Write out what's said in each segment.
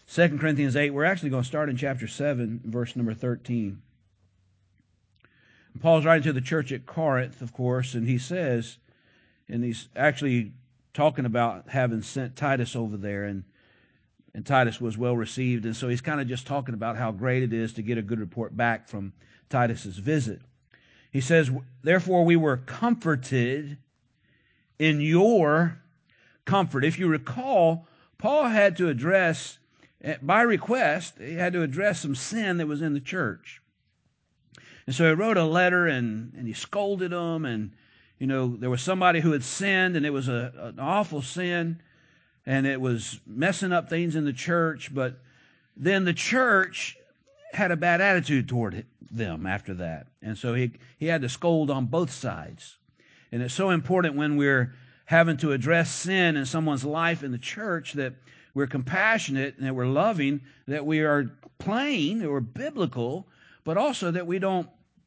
2 Corinthians 8, we're actually going to start in chapter 7, verse number 13. Paul's writing to the church at Corinth, of course, and he says, and he's actually talking about having sent Titus over there, and Titus was well received, and so he's kind of just talking about how great it is to get a good report back from Titus's visit. He says, therefore we were comforted in your comfort. If you recall, Paul had to address, by request, he had to address some sin that was in the church. And so he wrote a letter and he scolded them, and there was somebody who had sinned, and it was an awful sin, and it was messing up things in the church, but then the church had a bad attitude toward them after that. And so he had to scold on both sides. And it's so important when we're having to address sin in someone's life in the church that we're compassionate and that we're loving, that we are plain, that we're biblical, but also that we don't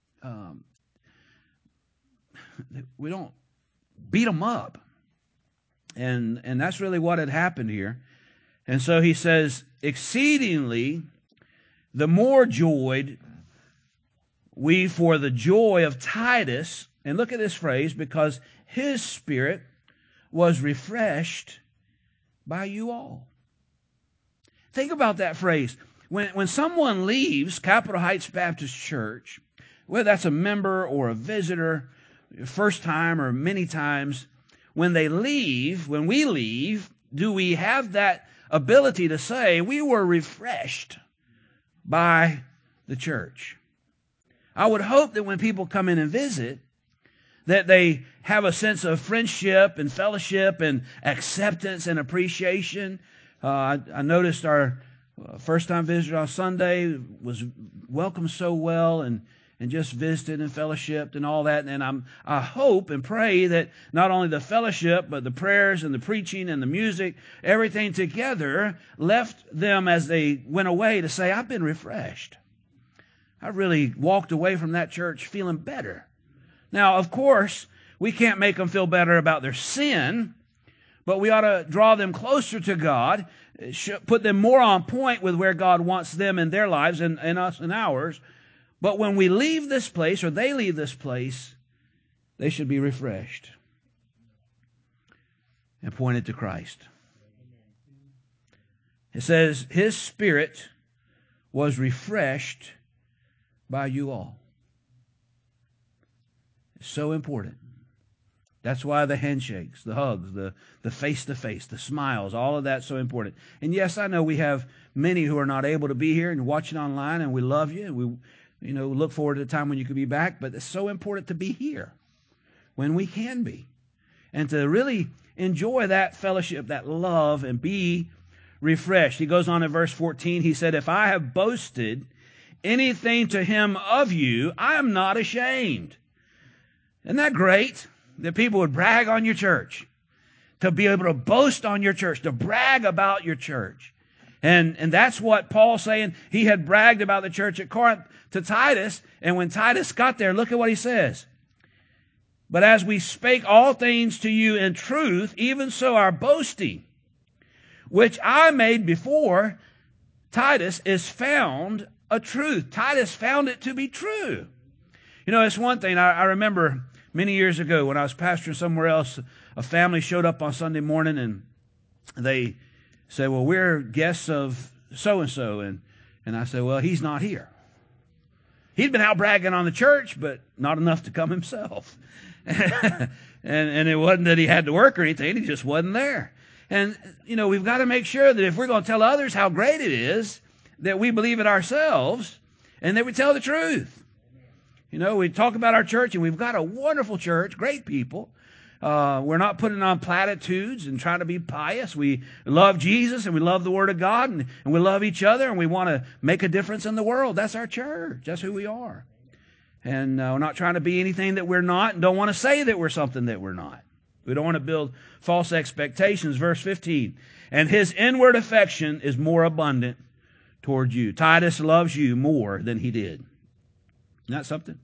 beat them up. And that's really what had happened here. And so he says, exceedingly, the more joyed we for the joy of Titus, and look at this phrase, because his spirit was refreshed by you all. Think about that phrase. When someone leaves Capitol Heights Baptist Church, whether that's a member or a visitor, first time or many times, when we leave, do we have that ability to say, we were refreshed by the church? I would hope that when people come in and visit, that they have a sense of friendship and fellowship and acceptance and appreciation. I noticed our first-time visitor on Sunday was welcomed so well and just visited and fellowshipped and all that. And I hope and pray that not only the fellowship, but the prayers and the preaching and the music, everything together left them as they went away to say, I've been refreshed. I really walked away from that church feeling better. Now, of course, we can't make them feel better about their sin, but we ought to draw them closer to God, put them more on point with where God wants them in their lives and us in ours. But when we leave this place, or they leave this place, they should be refreshed and pointed to Christ. It says, his spirit was refreshed by you all. It's so important. That's why the handshakes, the hugs, the face-to-face, the smiles, all of that's so important. And yes, I know we have many who are not able to be here and watching online, and we love you, and we look forward to the time when you can be back, but it's so important to be here when we can be, and to really enjoy that fellowship, that love, and be refreshed. He goes on in verse 14, he said, if I have boasted anything to him of you, I am not ashamed. Isn't that great? That people would brag on your church, to be able to boast on your church, to brag about your church. And that's what Paul's saying. He had bragged about the church at Corinth to Titus, and when Titus got there, look at what he says. But as we spake all things to you in truth, even so our boasting, which I made before Titus, is found a truth. Titus found it to be true. It's one thing. I remember many years ago when I was pastoring somewhere else, a family showed up on Sunday morning and they said, well, we're guests of so-and-so. And I said, well, he's not here. He'd been out bragging on the church, but not enough to come himself. and it wasn't that he had to work or anything. He just wasn't there. And, we've got to make sure that if we're going to tell others how great it is, that we believe it ourselves and that we tell the truth. We talk about our church, and we've got a wonderful church, great people. We're not putting on platitudes and trying to be pious. We love Jesus, and we love the Word of God, and we love each other, and we want to make a difference in the world. That's our church. That's who we are. And we're not trying to be anything that we're not, and don't want to say that we're something that we're not. We don't want to build false expectations. Verse 15, and his inward affection is more abundant toward you. Titus loves you more than he did. Isn't that something?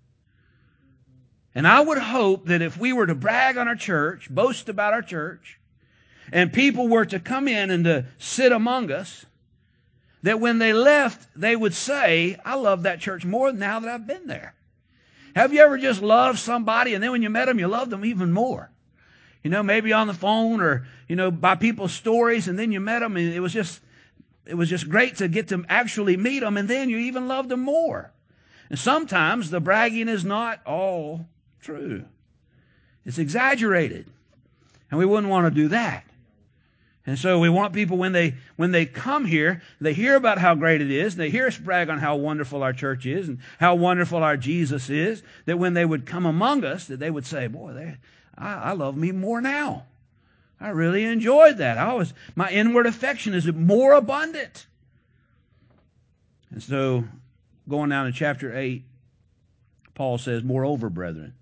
And I would hope that if we were to brag on our church, boast about our church, and people were to come in and to sit among us, that when they left, they would say, I love that church more now that I've been there. Have you ever just loved somebody and then when you met them, you loved them even more? You know, maybe on the phone or, you know, by people's stories, and then you met them and it was just great to get to actually meet them, and then you even loved them more. And sometimes the bragging is not all true. It's exaggerated. And we wouldn't want to do that. And so we want people, when they come here, they hear about how great it is, they hear us brag on how wonderful our church is and how wonderful our Jesus is, that when they would come among us, that they would say, boy, I love me more now. I really enjoyed that. My inward affection is more abundant. And so, going down to chapter 8, Paul says, moreover, brethren,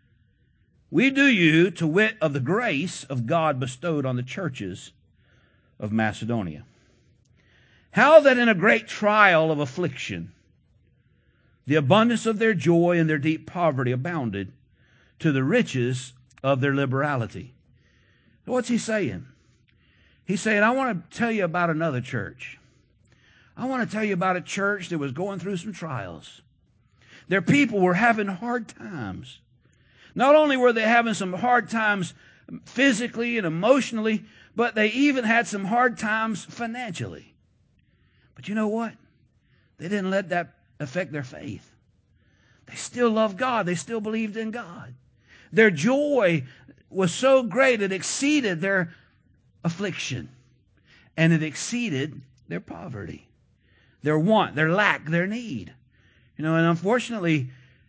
we do you to wit of the grace of God bestowed on the churches of Macedonia. How that in a great trial of affliction, the abundance of their joy and their deep poverty abounded to the riches of their liberality. What's he saying? He's saying, I want to tell you about another church. I want to tell you about a church that was going through some trials. Their people were having hard times. Not only were they having some hard times physically and emotionally, but they even had some hard times financially. But you know what? They didn't let that affect their faith. They still loved God. They still believed in God. Their joy was so great it exceeded their affliction. And it exceeded their poverty, their want, their lack, their need. You know, and unfortunately,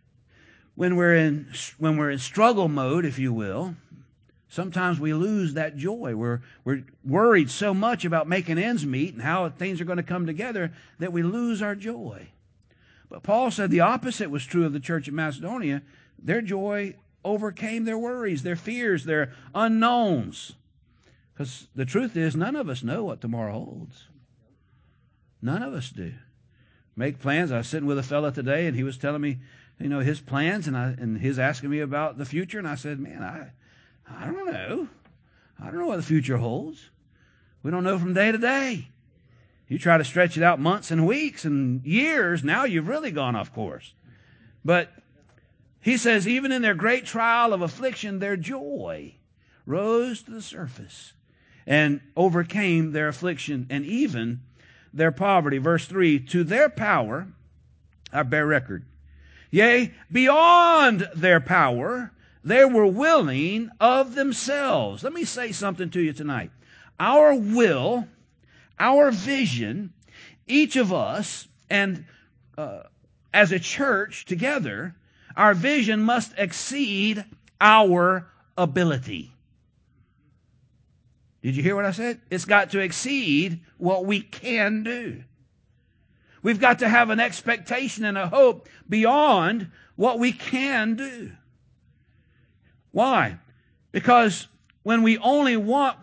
when we're in struggle mode, if you will, sometimes we lose that joy. We're worried so much about making ends meet and how things are going to come together that we lose our joy. But Paul said the opposite was true of the church of Macedonia. Their joy overcame their worries, their fears, their unknowns. Because the truth is, none of us know what tomorrow holds. None of us do. Make plans. I was sitting with a fella today, and he was telling me, you know, his plans, and he's asking me about the future, and I said, man, I don't know. I don't know what the future holds. We don't know from day to day. You try to stretch it out months and weeks and years, now you've really gone off course. But he says, even in their great trial of affliction, their joy rose to the surface and overcame their affliction and even their poverty. Verse 3, to their power I bear record. Yea, beyond their power, they were willing of themselves. Let me say something to you tonight. Our will, our vision, each of us, and as a church together, our vision must exceed our ability. Did you hear what I said? It's got to exceed what we can do. We've got to have an expectation and a hope beyond what we can do. Why? Because when we only want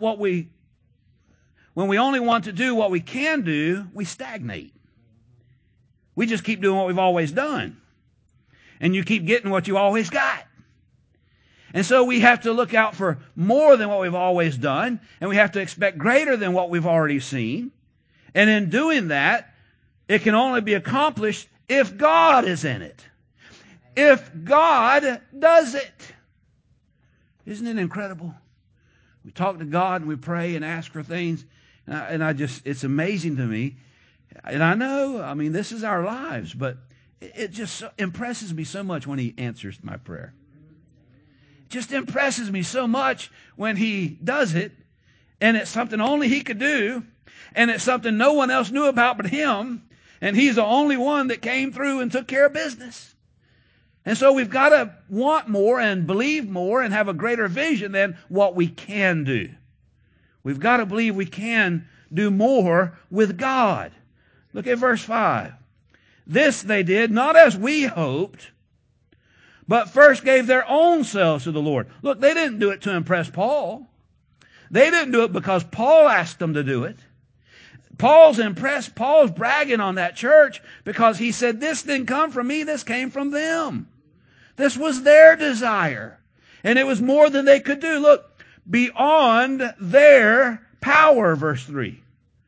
to do what we can do, we stagnate. We just keep doing what we've always done. And you keep getting what you always got. And so we have to look out for more than what we've always done, and we have to expect greater than what we've already seen. And in doing that, it can only be accomplished if God is in it. If God does it. Isn't it incredible? We talk to God and we pray and ask for things, and it's amazing to me. And I know, I mean, this is our lives, but it just impresses me so much when He answers my prayer. It just impresses me so much when He does it, and it's something only He could do, and it's something no one else knew about but Him, and He's the only one that came through and took care of business. And so we've got to want more and believe more and have a greater vision than what we can do. We've got to believe we can do more with God. Look at verse 5. This they did not as we hoped, but first gave their own selves to the Lord. Look, they didn't do it to impress Paul. They didn't do it because Paul asked them to do it. Paul's impressed. Paul's bragging on that church because he said, this didn't come from me, this came from them. This was their desire. And it was more than they could do. Look, beyond their power, verse 3.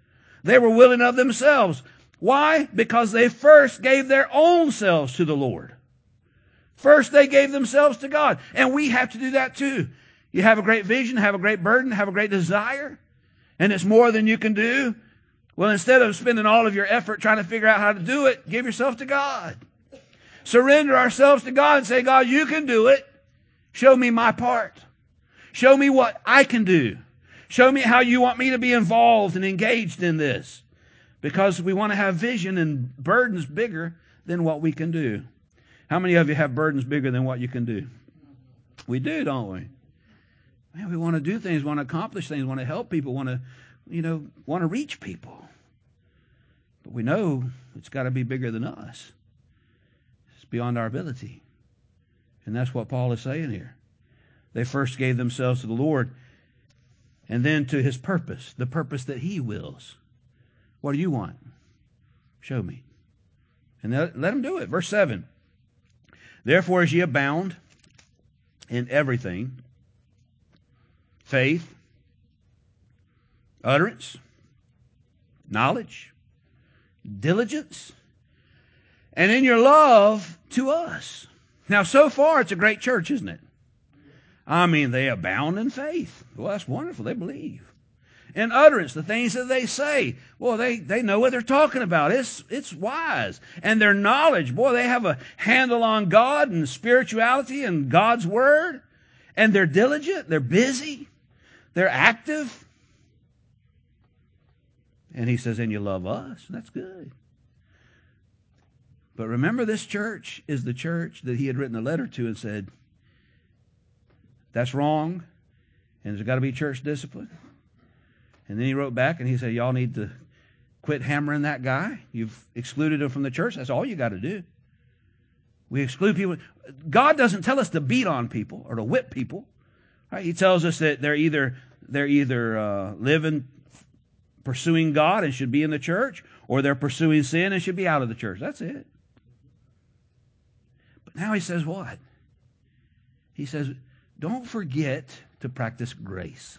They were willing of themselves. Why? Because they first gave their own selves to the Lord. First they gave themselves to God. And we have to do that too. You have a great vision, have a great burden, have a great desire, and it's more than you can do. Well, instead of spending all of your effort trying to figure out how to do it, give yourself to God. Surrender ourselves to God and say, God, you can do it. Show me my part. Show me what I can do. Show me how you want me to be involved and engaged in this. Because we want to have vision and burdens bigger than what we can do. How many of you have burdens bigger than what you can do? We do, don't we? Man, we want to do things, want to accomplish things, want to help people, want to reach people. But we know it's got to be bigger than us. It's beyond our ability. And that's what Paul is saying here. They first gave themselves to the Lord and then to his purpose, the purpose that he wills. What do you want? Show me. And let him do it. Verse 7. Therefore, as ye abound in everything, faith, utterance, knowledge, diligence, and in your love to us. Now, so far, it's a great church, isn't it? I mean, they abound in faith. Well, that's wonderful. They believe. In utterance, the things that they say, well, they know what they're talking about. It's wise. And their knowledge, boy, they have a handle on God and spirituality and God's word. And they're diligent. They're busy. They're active. And he says, and you love us. That's good. But remember, this church is the church that he had written a letter to and said, that's wrong. And there's got to be church discipline. And then he wrote back and he said, y'all need to quit hammering that guy. You've excluded him from the church. That's all you got to do. We exclude people. God doesn't tell us to beat on people or to whip people. Right? He tells us that they're either living, pursuing God and should be in the church, or they're pursuing sin and should be out of the church. That's it. But now he says what? He says, don't forget to practice grace.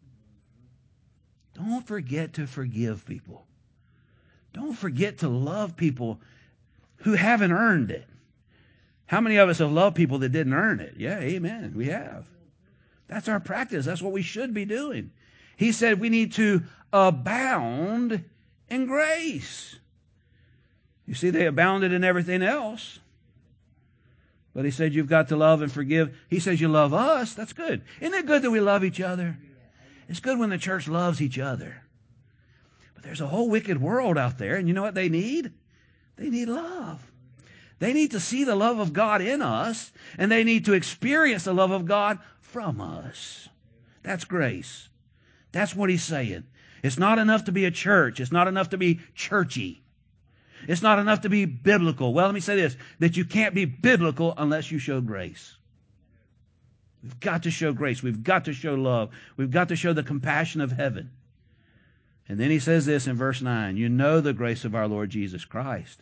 Don't forget to forgive people. Don't forget to love people who haven't earned it. How many of us have loved people that didn't earn it? Yeah, amen. We have. That's our practice. That's what we should be doing. He said we need to abound in grace. You see, they abounded in everything else. But he said you've got to love and forgive. He says you love us. That's good. Isn't it good that we love each other? It's good when the church loves each other. But there's a whole wicked world out there, and you know what they need? They need love. They need to see the love of God in us, and they need to experience the love of God from us. That's grace. That's what he's saying. It's not enough to be a church. It's not enough to be churchy. It's not enough to be biblical. Well, let me say this, that you can't be biblical unless you show grace. We've got to show grace. We've got to show love. We've got to show the compassion of heaven. And then he says this in verse 9, you know the grace of our Lord Jesus Christ,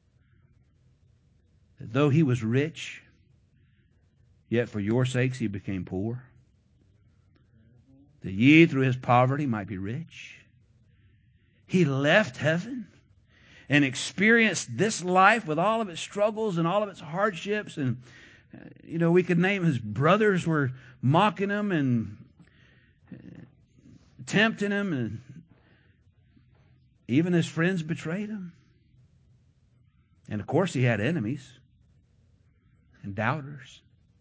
that though he was rich, yet for your sakes he became poor, that ye through his poverty might be rich. He left heaven and experienced this life with all of its struggles and all of its hardships. And, we could name his brothers were mocking him and tempting him, and even his friends betrayed him. And of course he had enemies and doubters.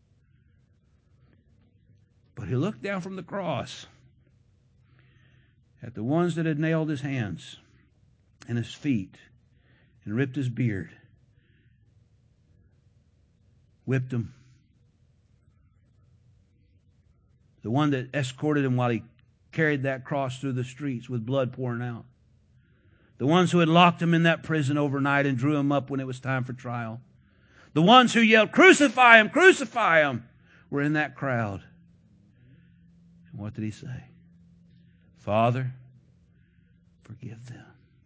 But he looked down from the cross at the ones that had nailed his hands and his feet and ripped his beard, whipped him. The one that escorted him while he carried that cross through the streets with blood pouring out. The ones who had locked him in that prison overnight and drew him up when it was time for trial. The ones who yelled, crucify him, were in that crowd. And what did he say? Father, forgive them.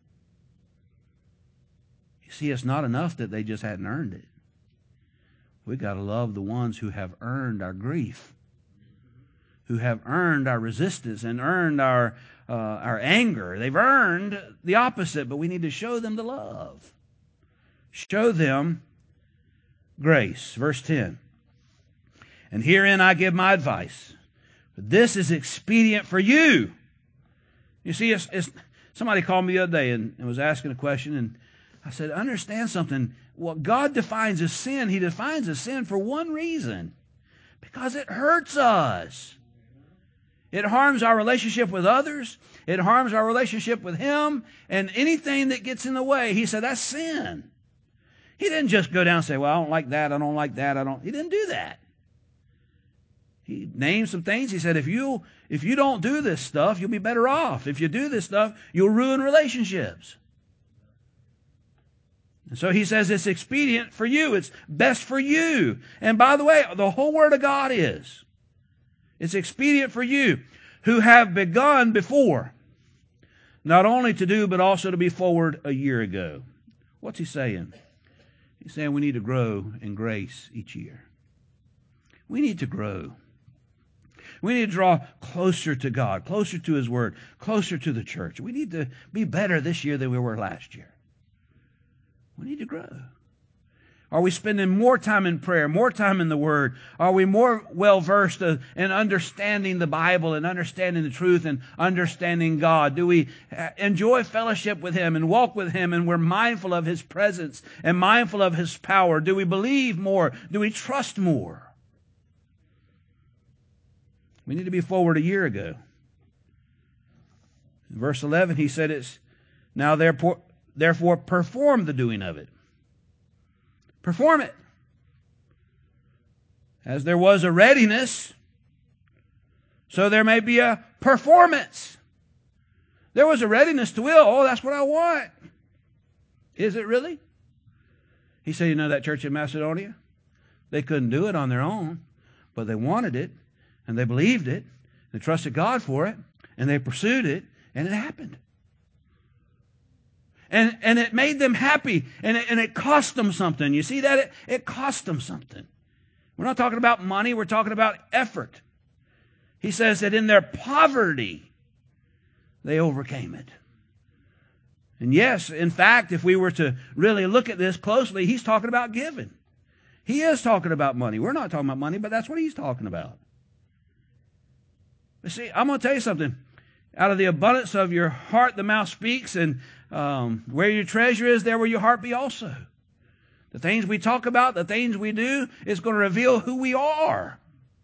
You see, it's not enough that they just hadn't earned it. We've got to love the ones who have earned our grief. who have earned our resistance and earned our anger. They've earned the opposite, but we need to show them the love. Show them grace. Verse 10. And herein I give my advice. This is expedient for you. You see, somebody called me the other day and was asking a question, and I said, understand something. What God defines as sin, He defines as sin for one reason. Because it hurts us. It harms our relationship with others. It harms our relationship with Him. And anything that gets in the way, He said, that's sin. He didn't just go down and say, well, I don't like that, I don't like that, He didn't do that. He named some things. He said, if you don't do this stuff, you'll be better off. If you do this stuff, you'll ruin relationships. And so He says it's expedient for you. It's best for you. And by the way, the whole Word of God is. It's expedient for you who have begun before, not only to do, but also to be forward a year ago. What's He saying? He's saying we need to grow in grace each year. We need to grow. We need to draw closer to God, closer to His Word, closer to the church. We need to be better this year than we were last year. We need to grow. Are we spending more time in prayer, more time in the Word? Are we more well-versed in understanding the Bible and understanding the truth and understanding God? Do we enjoy fellowship with Him and walk with Him, and we're mindful of His presence and mindful of His power? Do we believe more? Do we trust more? We need to be forward a year ago. In verse 11, he said it's now therefore perform the doing of it. Perform it. As there was a readiness, so there may be a performance. There was a readiness to will. Oh, that's what I want. Is it really? He said, you know that church in Macedonia? They couldn't do it on their own, but they wanted it. And they believed it, they trusted God for it, and they pursued it, and it happened. And it made them happy, and it cost them something. You see that? It cost them something. We're not talking about money, we're talking about effort. He says that in their poverty, they overcame it. And yes, in fact, if we were to really look at this closely, he's talking about giving. He is talking about money. We're not talking about money, but that's what he's talking about. See, I'm going to tell you something. Out of the abundance of your heart, the mouth speaks, and where your treasure is, there will your heart be also. The things we talk about, the things we do, is going to reveal who we are.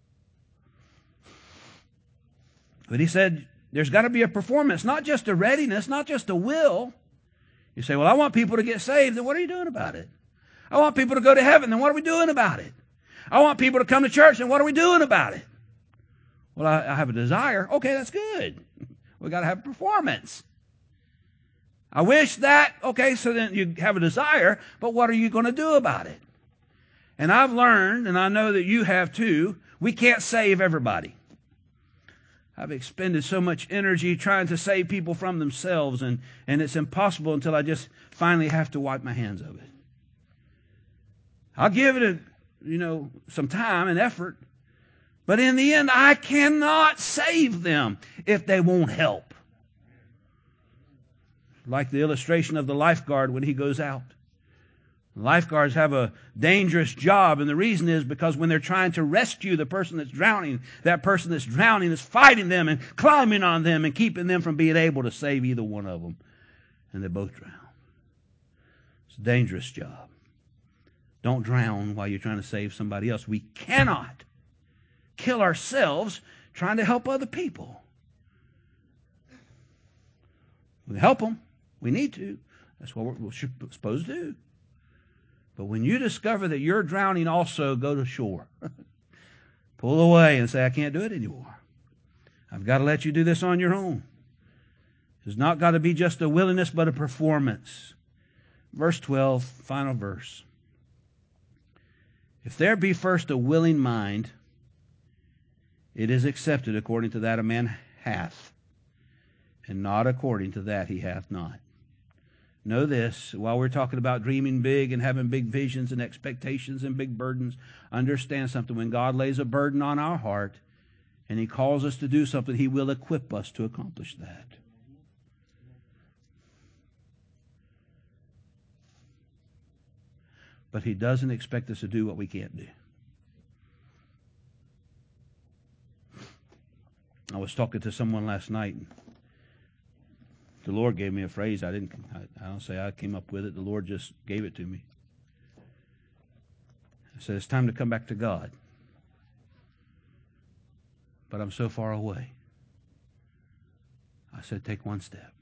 But he said there's got to be a performance, not just a readiness, not just a will. You say, well, I want people to get saved. Then what are you doing about it? I want people to go to heaven. Then what are we doing about it? I want people to come to church. Then what are we doing about it? Well, I have a desire. Okay, that's good. We got to have performance. I wish that. Okay, so then you have a desire, but what are you going to do about it? And I've learned, and I know that you have too, we can't save everybody. I've expended so much energy trying to save people from themselves, and it's impossible until I just finally have to wipe my hands of it. I'll give it some time and effort. But in the end, I cannot save them if they won't help. Like the illustration of the lifeguard when he goes out. Lifeguards have a dangerous job, and the reason is because when they're trying to rescue the person that's drowning, that person that's drowning is fighting them and climbing on them and keeping them from being able to save either one of them. And they both drown. It's a dangerous job. Don't drown while you're trying to save somebody else. We cannot kill ourselves trying to help other people. We help them. We need to. That's what we're supposed to do. But when you discover that you're drowning also, go to shore. Pull away and say, I can't do it anymore. I've got to let you do this on your own. It's not got to be just a willingness, but a performance. Verse 12, final verse. If there be first a willing mind, it is accepted according to that a man hath, and not according to that he hath not. Know this, while we're talking about dreaming big and having big visions and expectations and big burdens, understand something. When God lays a burden on our heart, and He calls us to do something, He will equip us to accomplish that. But He doesn't expect us to do what we can't do. I was talking to someone last night. The Lord gave me a phrase. I don't say I came up with it. The Lord just gave it to me. I said, it's time to come back to God. But I'm so far away. I said, take one step.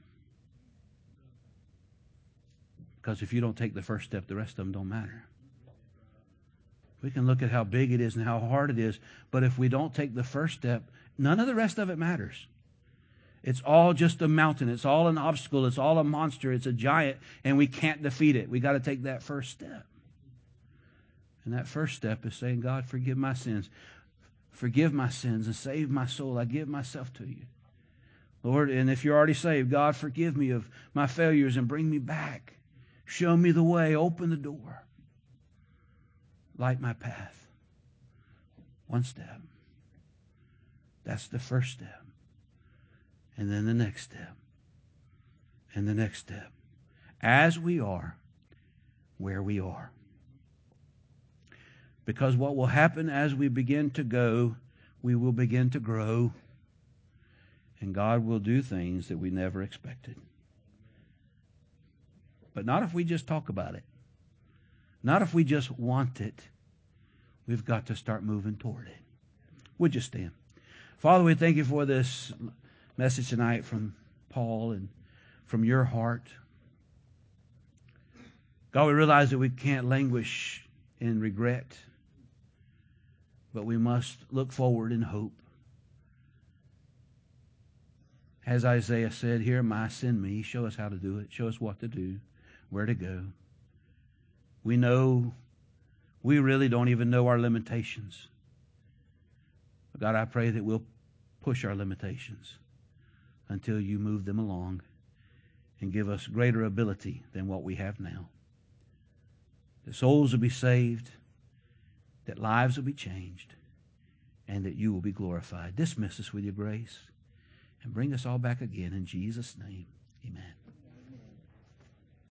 Because if you don't take the first step, the rest of them don't matter. We can look at how big it is and how hard it is, but if we don't take the first step, none of the rest of it matters. It's all just a mountain. It's all an obstacle. It's all a monster. It's a giant, and we can't defeat it. We got to take that first step. And that first step is saying, God, forgive my sins. Forgive my sins and save my soul. I give myself to you. Lord, and if you're already saved, God, forgive me of my failures and bring me back. Show me the way. Open the door. Light my path. One step. That's the first step. And then the next step. And the next step. As we are where we are. Because what will happen as we begin to go, we will begin to grow. And God will do things that we never expected. But not if we just talk about it. Not if we just want it. We've got to start moving toward it. Would you stand? Father, we thank you for this message tonight from Paul and from your heart. God, we realize that we can't languish in regret, but we must look forward in hope. As Isaiah said, here am I, send me. Show us how to do it. Show us what to do, where to go. We know, we really don't even know our limitations. But God, I pray that we'll push our limitations until you move them along and give us greater ability than what we have now. That souls will be saved, that lives will be changed, and that you will be glorified. Dismiss us with your grace and bring us all back again in Jesus' name. Amen.